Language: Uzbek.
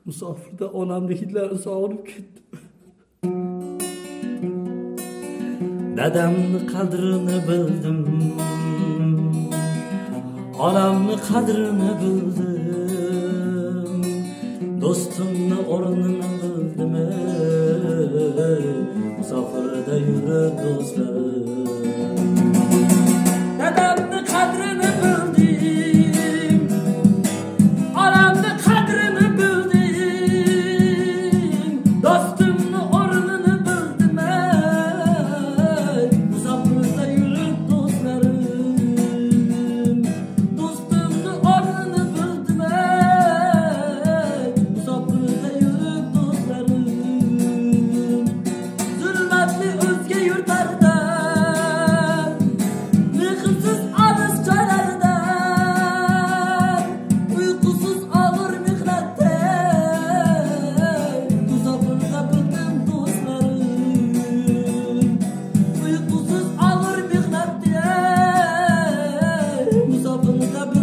Musofirda onamni hidlari sog'inib ketdim. Dadamni qadrini bildim, onamni qadrini bildim, do'stimni o'rnini bildim. Musofirda yurib do'stlarim, dadamni qadrini bildim, onamni qadrini bildim, do'stimni o'rnini bildim. Musofirda yurib do'stlarim, do'stimni o'rnini bildim. Musofirda yurib do'stlarim, zulmatli o'zga yurtlarda, mehrsiz olis joylarda, uyqusiz og'ir mehnatda, musofirda bildim do'stlarim, uyqusiz og'ir mehnatda, musofirda